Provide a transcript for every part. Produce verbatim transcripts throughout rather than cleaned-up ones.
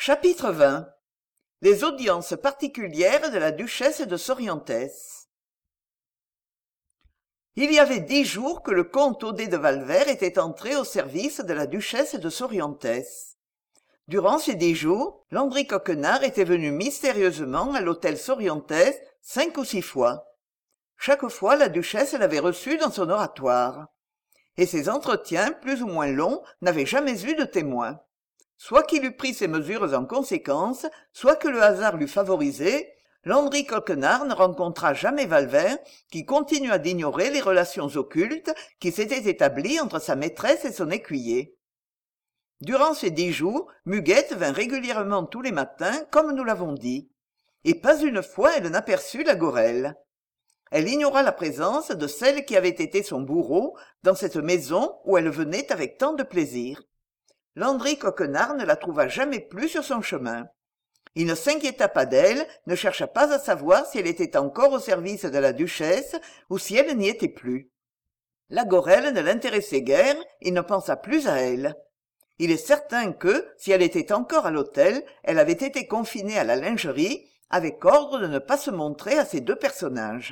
Chapitre vingt. Les audiences particulières de la duchesse de Sorientès. Il y avait dix jours que le comte Odet de Valvert était entré au service de la duchesse de Sorientès. Durant ces dix jours, Landry Coquenard était venu mystérieusement à l'hôtel Sorientès cinq ou six fois. Chaque fois, la duchesse l'avait reçu dans son oratoire. Et ces entretiens, plus ou moins longs, n'avaient jamais eu de témoins. Soit qu'il eût pris ses mesures en conséquence, soit que le hasard l'eût favorisé, Landry Coquenard ne rencontra jamais Valvert, qui continua d'ignorer les relations occultes qui s'étaient établies entre sa maîtresse et son écuyer. Durant ces dix jours, Muguette vint régulièrement tous les matins, comme nous l'avons dit. Et pas une fois elle n'aperçut la Gorelle. Elle ignora la présence de celle qui avait été son bourreau dans cette maison où elle venait avec tant de plaisir. Landry Coquenard ne la trouva jamais plus sur son chemin. Il ne s'inquiéta pas d'elle, ne chercha pas à savoir si elle était encore au service de la duchesse ou si elle n'y était plus. La Gorelle ne l'intéressait guère, il ne pensa plus à elle. Il est certain que, si elle était encore à l'hôtel, elle avait été confinée à la lingerie, avec ordre de ne pas se montrer à ces deux personnages.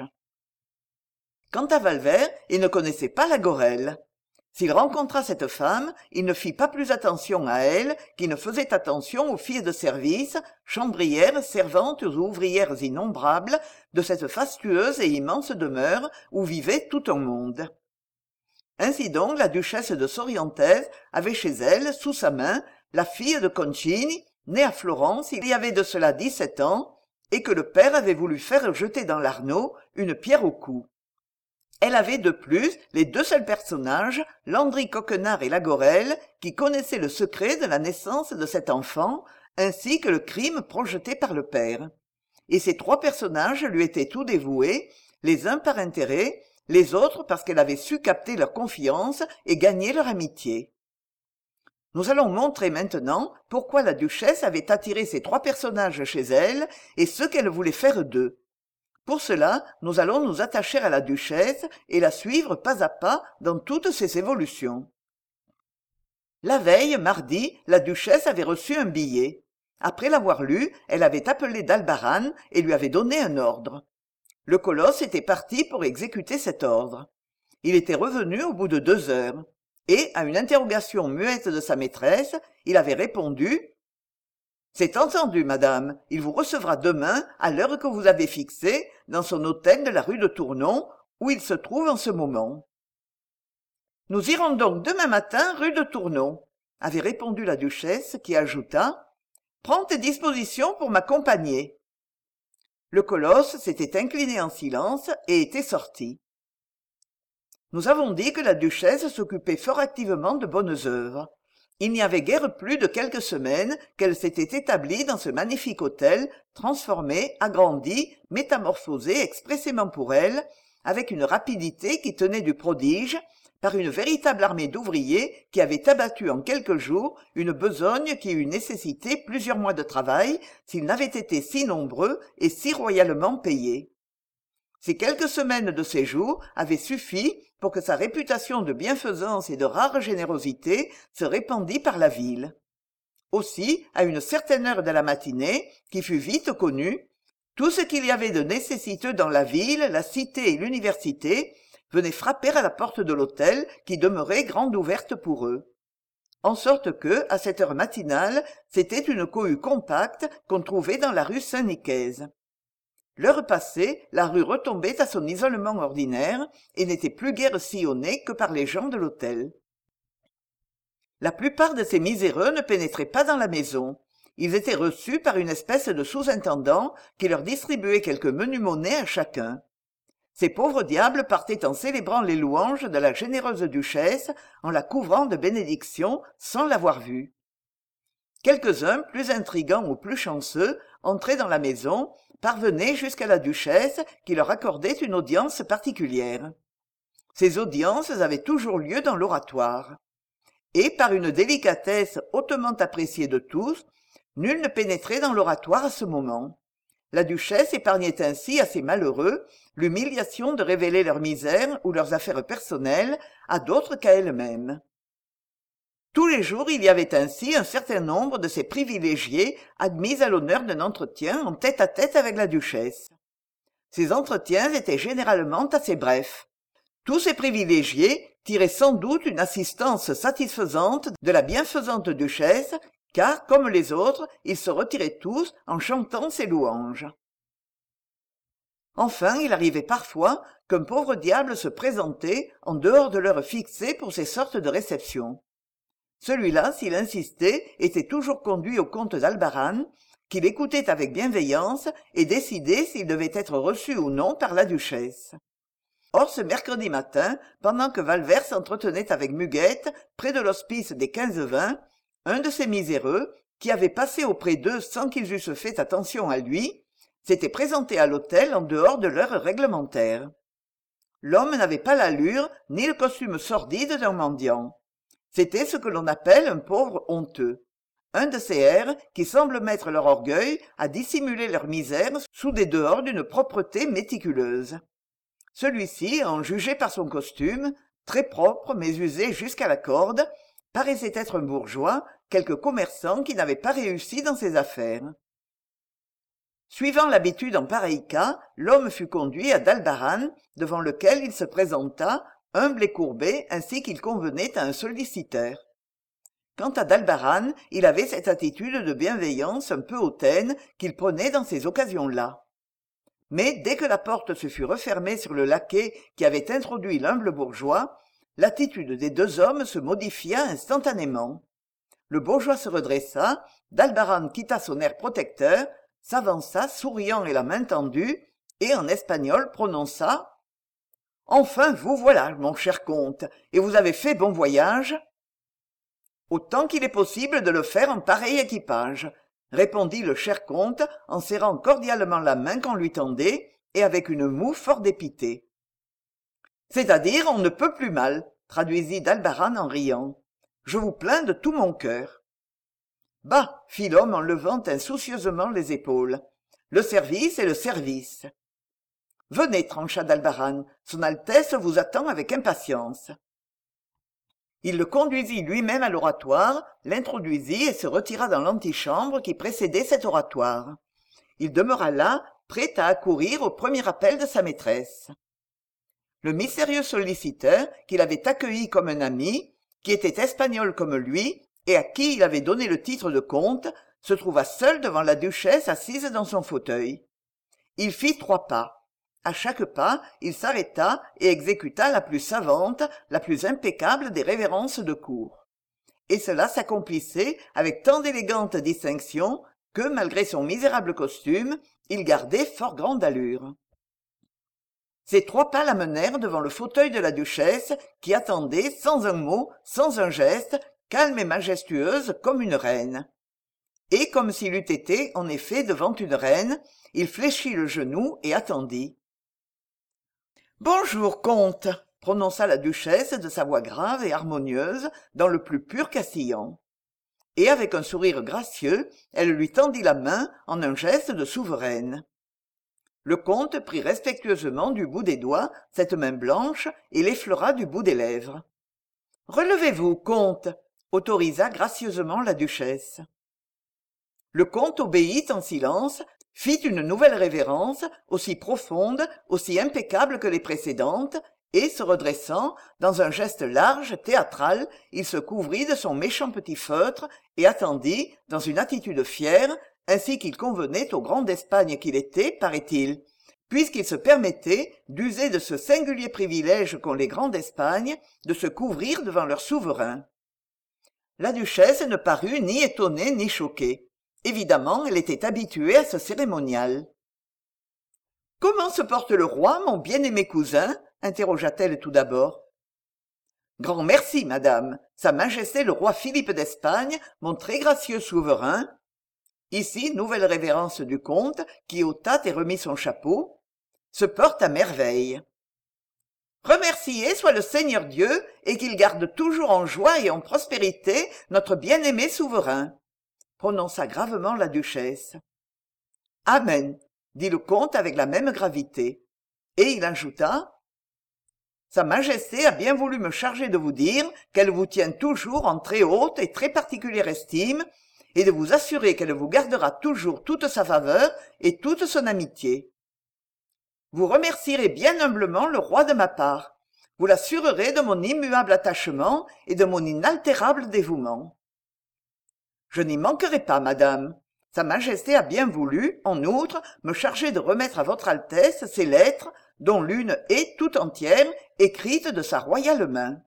Quant à Valvert, il ne connaissait pas la Gorelle. S'il rencontra cette femme, il ne fit pas plus attention à elle qu'il ne faisait attention aux filles de service, chambrières, servantes ou ouvrières innombrables de cette fastueuse et immense demeure où vivait tout un monde. Ainsi donc la duchesse de Sorientès avait chez elle, sous sa main, la fille de Concini, née à Florence il y avait de cela dix-sept ans, et que le père avait voulu faire jeter dans l'Arno une pierre au cou. Elle avait de plus les deux seuls personnages, Landry Coquenard et la Gorelle, qui connaissaient le secret de la naissance de cet enfant, ainsi que le crime projeté par le père. Et ces trois personnages lui étaient tout dévoués, les uns par intérêt, les autres parce qu'elle avait su capter leur confiance et gagner leur amitié. Nous allons montrer maintenant pourquoi la duchesse avait attiré ces trois personnages chez elle et ce qu'elle voulait faire d'eux. Pour cela, nous allons nous attacher à la duchesse et la suivre pas à pas dans toutes ses évolutions. La veille, mardi, la duchesse avait reçu un billet. Après l'avoir lu, elle avait appelé d'Albarrane et lui avait donné un ordre. Le colosse était parti pour exécuter cet ordre. Il était revenu au bout de deux heures, et, à une interrogation muette de sa maîtresse, il avait répondu « C'est entendu, madame, il vous recevra demain, à l'heure que vous avez fixée, dans son hôtel de la rue de Tournon, où il se trouve en ce moment. » « Nous irons donc demain matin rue de Tournon, » avait répondu la duchesse, qui ajouta « Prends tes dispositions pour m'accompagner. » Le colosse s'était incliné en silence et était sorti. Nous avons dit que la duchesse s'occupait fort activement de bonnes œuvres. Il n'y avait guère plus de quelques semaines qu'elle s'était établie dans ce magnifique hôtel, transformé, agrandi, métamorphosé expressément pour elle, avec une rapidité qui tenait du prodige, par une véritable armée d'ouvriers qui avaient abattu en quelques jours une besogne qui eût nécessité plusieurs mois de travail s'ils n'avaient été si nombreux et si royalement payés. Ces quelques semaines de séjour avaient suffi pour que sa réputation de bienfaisance et de rare générosité se répandît par la ville. Aussi, à une certaine heure de la matinée, qui fut vite connue, tout ce qu'il y avait de nécessiteux dans la ville, la cité et l'université venait frapper à la porte de l'hôtel qui demeurait grande ouverte pour eux. En sorte que, à cette heure matinale, c'était une cohue compacte qu'on trouvait dans la rue Saint-Nicaise. L'heure passée, la rue retombait à son isolement ordinaire et n'était plus guère sillonnée que par les gens de l'hôtel. La plupart de ces miséreux ne pénétraient pas dans la maison. Ils étaient reçus par une espèce de sous-intendant qui leur distribuait quelques menus monnaies à chacun. Ces pauvres diables partaient en célébrant les louanges de la généreuse duchesse, en la couvrant de bénédictions sans l'avoir vue. Quelques-uns, plus intrigants ou plus chanceux, entraient dans la maison, parvenaient jusqu'à la duchesse qui leur accordait une audience particulière. Ces audiences avaient toujours lieu dans l'oratoire. Et, par une délicatesse hautement appréciée de tous, nul ne pénétrait dans l'oratoire à ce moment. La duchesse épargnait ainsi à ces malheureux l'humiliation de révéler leur misère ou leurs affaires personnelles à d'autres qu'à elle-même. Tous les jours il y avait ainsi un certain nombre de ces privilégiés admis à l'honneur d'un entretien en tête-à-tête avec la duchesse. Ces entretiens étaient généralement assez brefs. Tous ces privilégiés tiraient sans doute une assistance satisfaisante de la bienfaisante duchesse, car, comme les autres, ils se retiraient tous en chantant ses louanges. Enfin, il arrivait parfois qu'un pauvre diable se présentait en dehors de l'heure fixée pour ces sortes de réceptions. Celui-là, s'il insistait, était toujours conduit au comte d'Albaran, qu'il écoutait avec bienveillance et décidait s'il devait être reçu ou non par la duchesse. Or, ce mercredi matin, pendant que Valvert s'entretenait avec Muguette, près de l'hospice des quinze-vingts, un de ces miséreux, qui avait passé auprès d'eux sans qu'ils eussent fait attention à lui, s'était présenté à l'hôtel en dehors de l'heure réglementaire. L'homme n'avait pas l'allure ni le costume sordide d'un mendiant. C'était ce que l'on appelle un pauvre honteux. Un de ces airs qui semblent mettre leur orgueil à dissimuler leur misère sous des dehors d'une propreté méticuleuse. Celui-ci, en jugé par son costume, très propre mais usé jusqu'à la corde, paraissait être un bourgeois, quelque commerçant qui n'avait pas réussi dans ses affaires. Suivant l'habitude en pareil cas, l'homme fut conduit à Dalbaran, devant lequel il se présenta, humble et courbé, ainsi qu'il convenait à un solliciteur. Quant à Dalbaran, il avait cette attitude de bienveillance un peu hautaine qu'il prenait dans ces occasions-là. Mais dès que la porte se fut refermée sur le laquais qui avait introduit l'humble bourgeois, l'attitude des deux hommes se modifia instantanément. Le bourgeois se redressa, Dalbaran quitta son air protecteur, s'avança souriant et la main tendue, et en espagnol prononça « Enfin vous voilà, mon cher comte, et vous avez fait bon voyage ?» « Autant qu'il est possible de le faire en pareil équipage, » répondit le cher comte en serrant cordialement la main qu'on lui tendait, et avec une moue fort dépitée. « C'est-à-dire on ne peut plus mal, » traduisit Dalbaran en riant. « Je vous plains de tout mon cœur. »« Bah !» fit l'homme en levant insoucieusement les épaules. « Le service est le service. »« Venez, trancha Dalbaran, son Altesse vous attend avec impatience. » Il le conduisit lui-même à l'oratoire, l'introduisit et se retira dans l'antichambre qui précédait cet oratoire. Il demeura là, prêt à accourir au premier appel de sa maîtresse. Le mystérieux solliciteur, qu'il avait accueilli comme un ami, qui était espagnol comme lui, et à qui il avait donné le titre de comte, se trouva seul devant la duchesse assise dans son fauteuil. Il fit trois pas. À chaque pas, il s'arrêta et exécuta la plus savante, la plus impeccable des révérences de cour. Et cela s'accomplissait avec tant d'élégante distinction que, malgré son misérable costume, il gardait fort grande allure. Ces trois pas l'amenèrent devant le fauteuil de la duchesse, qui attendait, sans un mot, sans un geste, calme et majestueuse comme une reine. Et comme s'il eût été, en effet, devant une reine, il fléchit le genou et attendit. « Bonjour, comte !» prononça la duchesse de sa voix grave et harmonieuse dans le plus pur castillan. Et avec un sourire gracieux, elle lui tendit la main en un geste de souveraine. Le comte prit respectueusement du bout des doigts cette main blanche et l'effleura du bout des lèvres. « Relevez-vous, comte !» autorisa gracieusement la duchesse. Le comte obéit en silence, fit une nouvelle révérence, aussi profonde, aussi impeccable que les précédentes, et, se redressant, dans un geste large, théâtral, il se couvrit de son méchant petit feutre et attendit, dans une attitude fière, ainsi qu'il convenait au grand d'Espagne qu'il était, paraît-il, puisqu'il se permettait d'user de ce singulier privilège qu'ont les grands d'Espagne, de se couvrir devant leur souverain. La duchesse ne parut ni étonnée ni choquée. Évidemment, elle était habituée à ce cérémonial. « Comment se porte le roi, mon bien-aimé cousin ?» interrogea-t-elle tout d'abord. « Grand merci, madame. Sa Majesté le roi Philippe d'Espagne, mon très gracieux souverain. » Ici, nouvelle révérence du comte, qui ôta et remit son chapeau. « Se porte à merveille. » « Remercié soit le Seigneur Dieu, et qu'il garde toujours en joie et en prospérité notre bien-aimé souverain. » prononça gravement la duchesse. « Amen !» dit le comte avec la même gravité. Et il ajouta Sa Majesté a bien voulu me charger de vous dire qu'elle vous tient toujours en très haute et très particulière estime, et de vous assurer qu'elle vous gardera toujours toute sa faveur et toute son amitié. Vous remercierez bien humblement le roi de ma part. Vous l'assurerez de mon immuable attachement et de mon inaltérable dévouement. Je n'y manquerai pas, madame. Sa Majesté a bien voulu, en outre, me charger de remettre à votre Altesse ces lettres, dont l'une est tout entière écrite de sa royale main.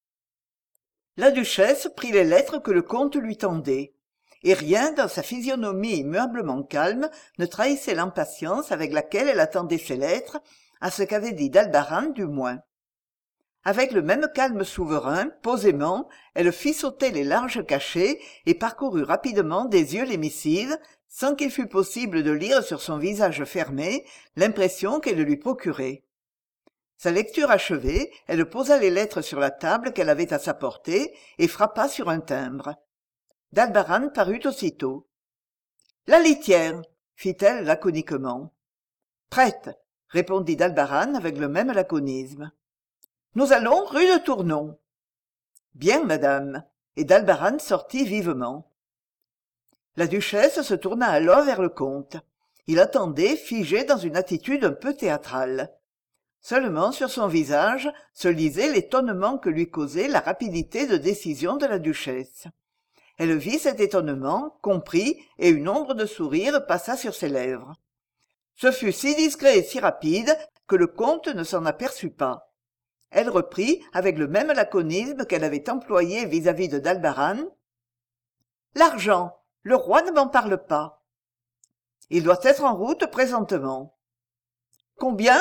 La duchesse prit les lettres que le comte lui tendait, et rien dans sa physionomie immuablement calme ne trahissait l'impatience avec laquelle elle attendait ces lettres, à ce qu'avait dit d'Albaran du moins. Avec le même calme souverain, posément, elle fit sauter les larges cachets et parcourut rapidement des yeux les missives, sans qu'il fût possible de lire sur son visage fermé l'impression qu'elle lui procurait. Sa lecture achevée, elle posa les lettres sur la table qu'elle avait à sa portée et frappa sur un timbre. D'Albaran parut aussitôt. « La litière !» fit-elle laconiquement. « Prête !» répondit d'Albaran avec le même laconisme. « Nous allons rue de Tournon. »« Bien, madame. » Et d'Albaran sortit vivement. La duchesse se tourna alors vers le comte. Il attendait, figé dans une attitude un peu théâtrale. Seulement sur son visage se lisait l'étonnement que lui causait la rapidité de décision de la duchesse. Elle vit cet étonnement, comprit, et une ombre de sourire passa sur ses lèvres. Ce fut si discret et si rapide que le comte ne s'en aperçut pas. Elle reprit, avec le même laconisme qu'elle avait employé vis-à-vis de d'Albaran. « L'argent, le roi ne m'en parle pas. Il doit être en route présentement. »« Combien ?»«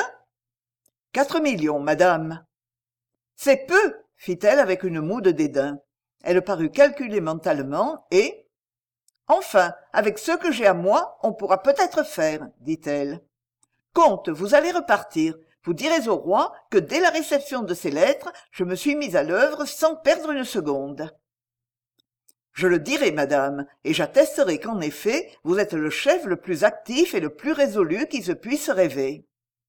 Quatre millions, madame. »« C'est peu, » fit-elle avec une moue de dédain. Elle parut calculer mentalement et « Enfin, avec ce que j'ai à moi, on pourra peut-être faire, dit-elle. Comte, vous allez repartir. Vous direz au roi que dès la réception de ces lettres, je me suis mise à l'œuvre sans perdre une seconde. Je le dirai, madame, et j'attesterai qu'en effet, vous êtes le chef le plus actif et le plus résolu qui se puisse rêver.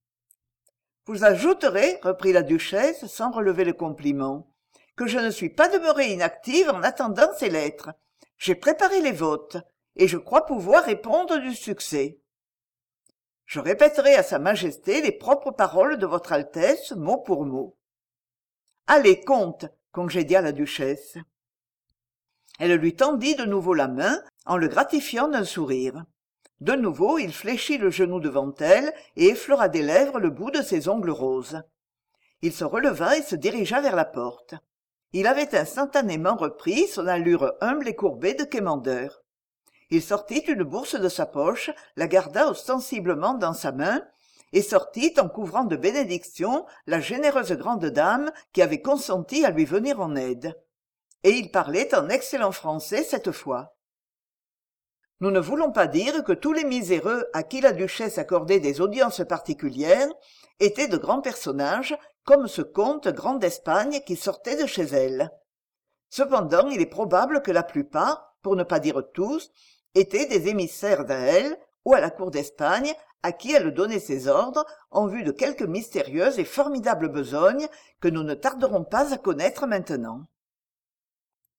Vous ajouterez, reprit la duchesse sans relever le compliment, que je ne suis pas demeurée inactive en attendant ces lettres. J'ai préparé les votes, et je crois pouvoir répondre du succès. Je répéterai à sa majesté les propres paroles de votre Altesse, mot pour mot. Allez, comte, congédia la duchesse. Elle lui tendit de nouveau la main, en le gratifiant d'un sourire. De nouveau, il fléchit le genou devant elle et effleura des lèvres le bout de ses ongles roses. Il se releva et se dirigea vers la porte. Il avait instantanément repris son allure humble et courbée de quémandeur. Il sortit une bourse de sa poche, la garda ostensiblement dans sa main, et sortit en couvrant de bénédictions la généreuse grande dame qui avait consenti à lui venir en aide. Et il parlait en excellent français cette fois. Nous ne voulons pas dire que tous les miséreux à qui la duchesse accordait des audiences particulières étaient de grands personnages, comme ce comte grand d'Espagne qui sortait de chez elle. Cependant, il est probable que la plupart, pour ne pas dire tous, étaient des émissaires à elle ou à la cour d'Espagne à qui elle donnait ses ordres en vue de quelque mystérieuse et formidable besogne que nous ne tarderons pas à connaître maintenant.